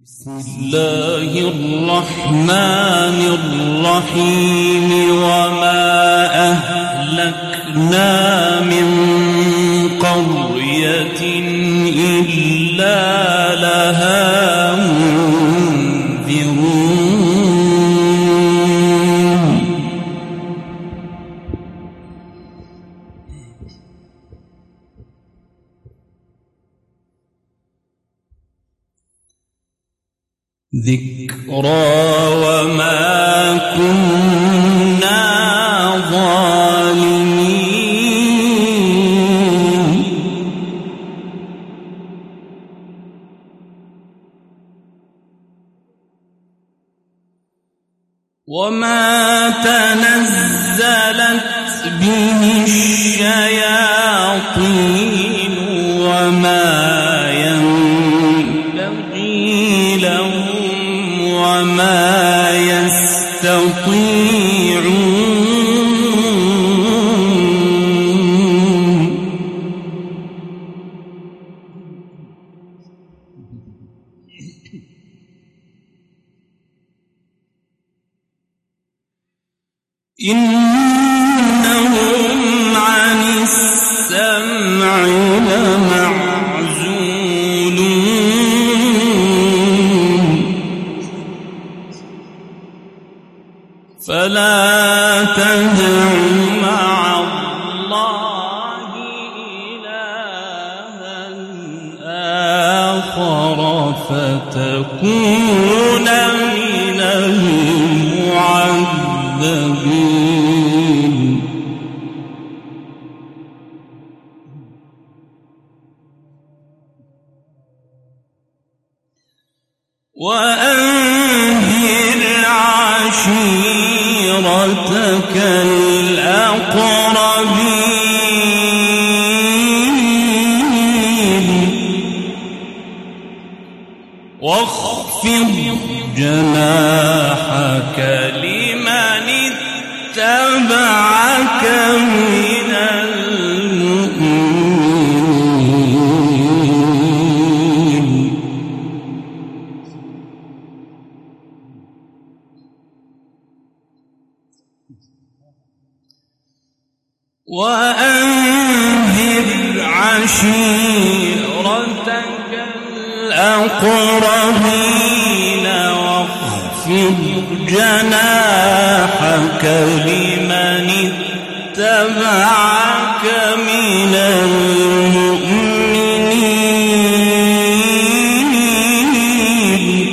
بسم الله الرحمن الرحيم وما أهلكنا من قرية إلا لها منذرون ذكرى وما كنا ظالمين وما تنزلت به الشياطين وما ينبغي لهم وما يستطيعون إنهم عن السمع لمعزولون فلا تدع مع الله إلها آخر فتكون من المعذبين وأنذر عشيرتك الأقربين واخفض جناحك لمن اتبعك من المؤمنين وأنذر عشيرتك الأقربين واخفض جناحك لمن اتبعك من المؤمنين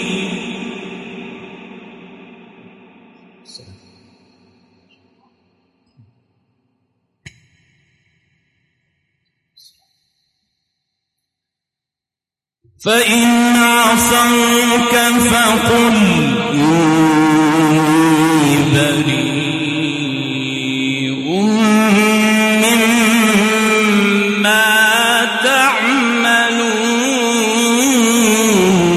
فإن عصوك فقل إني بريء مما تعملون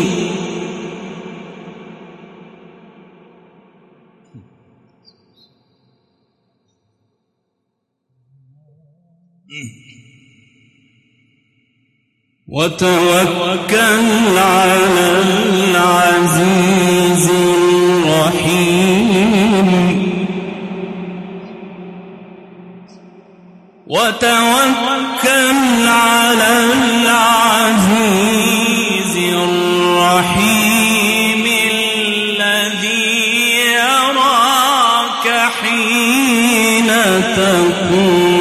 وتوكل على العزيز الرحيم وتوكل على العزيز الرحيم الذي يراك حين تقوم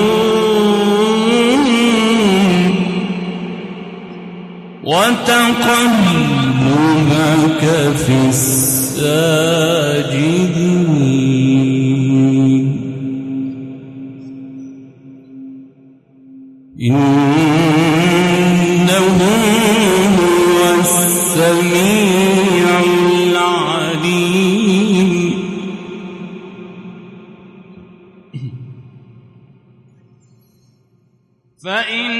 وتقلبك في الساجدين إنه هو السميع العليم فإن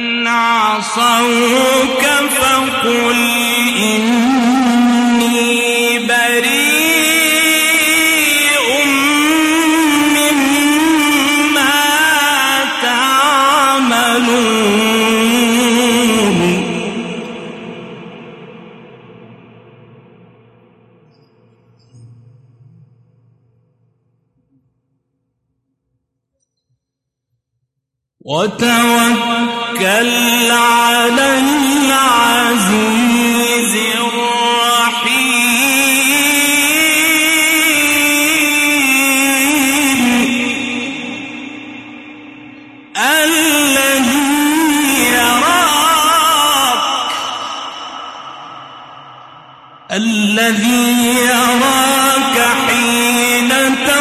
عصوك فقل إني بريء مما تعملون وتوكل على العزيز الرحيم الذي يراك حين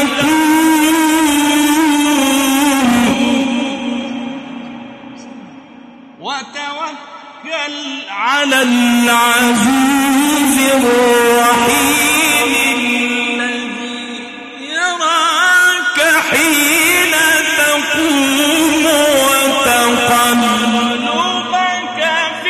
تقوم وتوكل على العزيز الرحيم الذي يراك حين تقوم وتقلبك في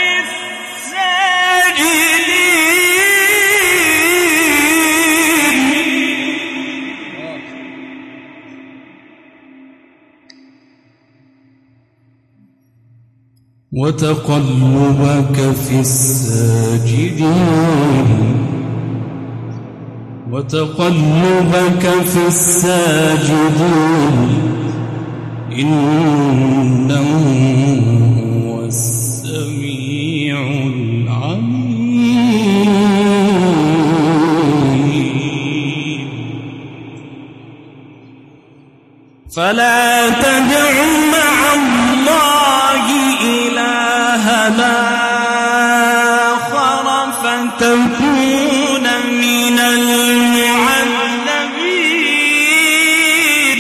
الساجدين إنه هو السميع العليم فلا تدع مع الله إلهنا آخر فتكون من المعذبين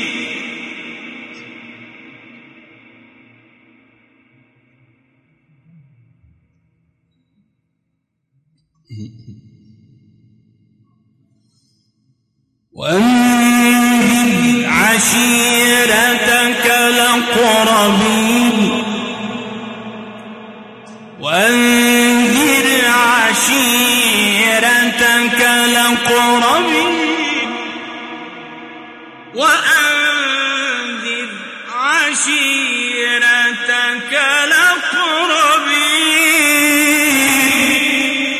وأنذر عشيرتك الأقربين وأنذر عشيرتك الأقربين وأنذر عشيرتك الأقربين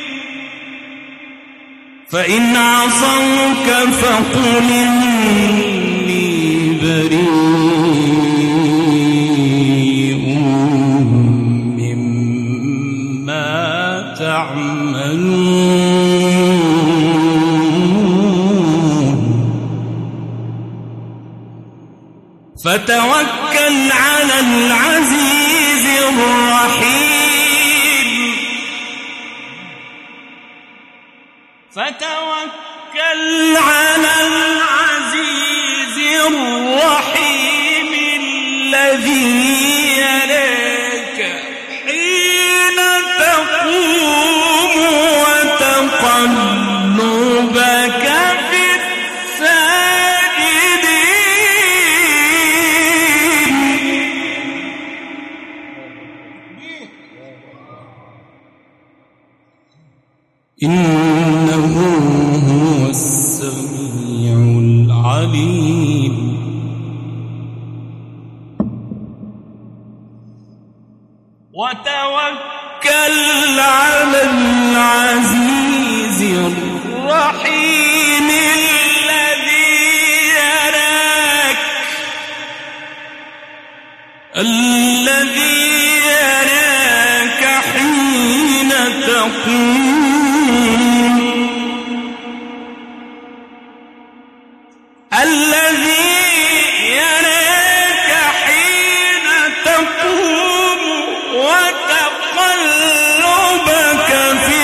فإن عصوك فقل إني بريء مما تعملون فتوكل على العزيز الرحيم فتوكل على العزيز الرحيم الذي يراك حين تقوم وتقلبك في الساجدين إنه هو السميع العليم وتوكل على العزيز الرحيم الذي يراك حين تقوم الذي يراك حين تقوم وتقلبك في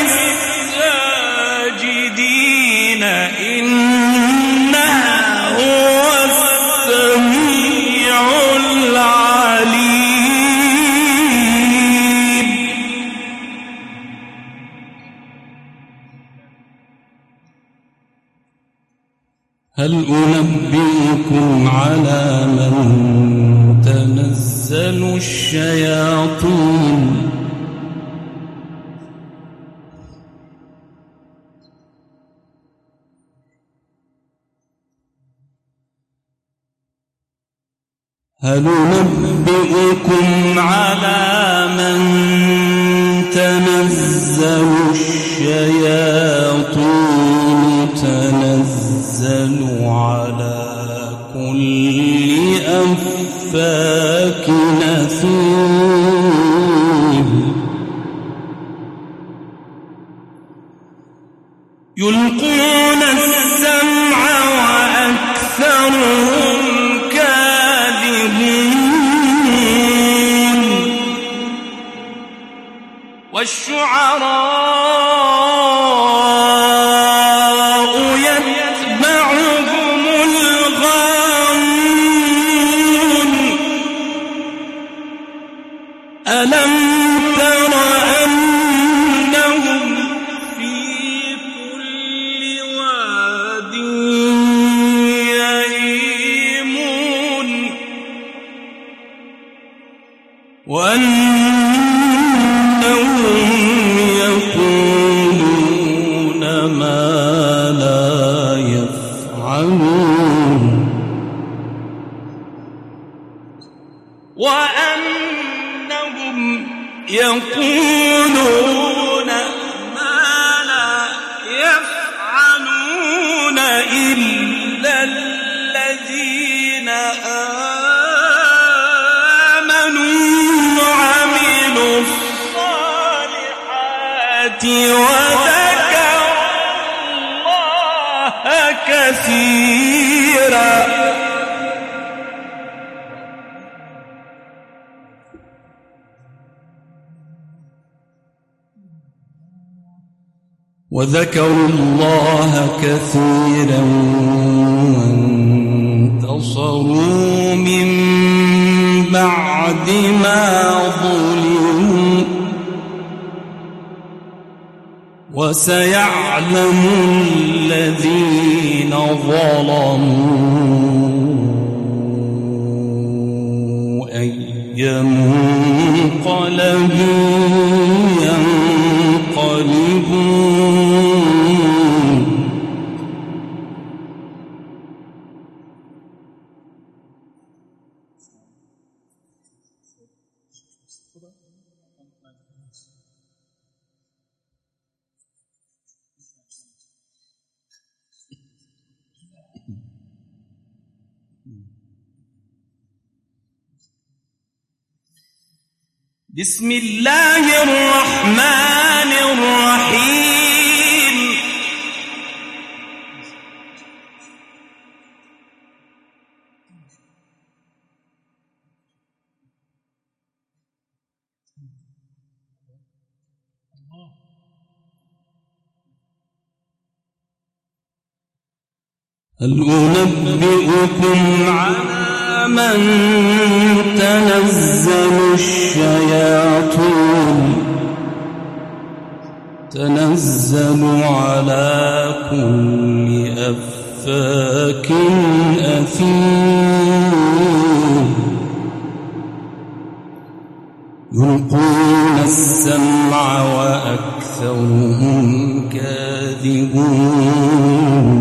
الساجدين إنه هو السميع العليم هل أنبئكم على من تنزل الشياطين هل ننبئكم على من تنزل الشياطين تنزل على كل أفاك يلقون السمع وأكثرهم كاذبون والشعراء يتبعهم الغاوون ألم تر أنهم في كل واد يهيمون وأنهم يقولون ما لا يفعلون وأنهم يقولون ما لا يفعلون إلا الذين آمنوا وعملوا الصالحات وذكروا الله كثيرا وانتصروا من بعد ما ظلموا وسيعلم الذين ظلموا أي منقلب ينقلبون بسم الله الرحمن الرحيم هل أنبئكم على من تنزل على كل أفاك أثيم يلقون السمع وأكثرهم كاذبون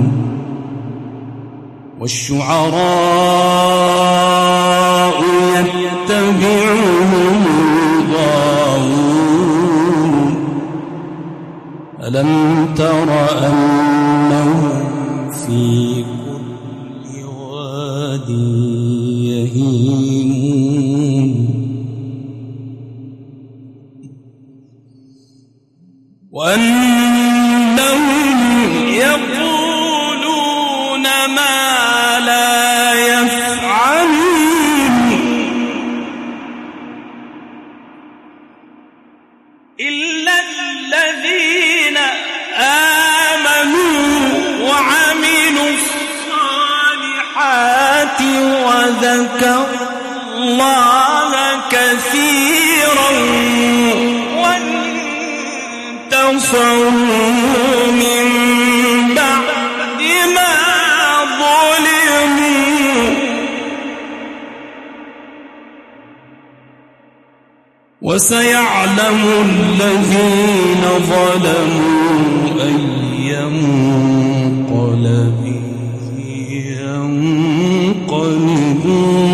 والشعراء يتبعهم الغاوون ألم تر أنهم في كل واد يهيمون وأنهم يقولون ما لا يفعلون إلا الذين آمنوا وعملوا الصالحات وذكروا الله كثيرا وانتصروا من بعد ما ظلموا وسيعلم الذين ظلموا أي منقلب ينقلبون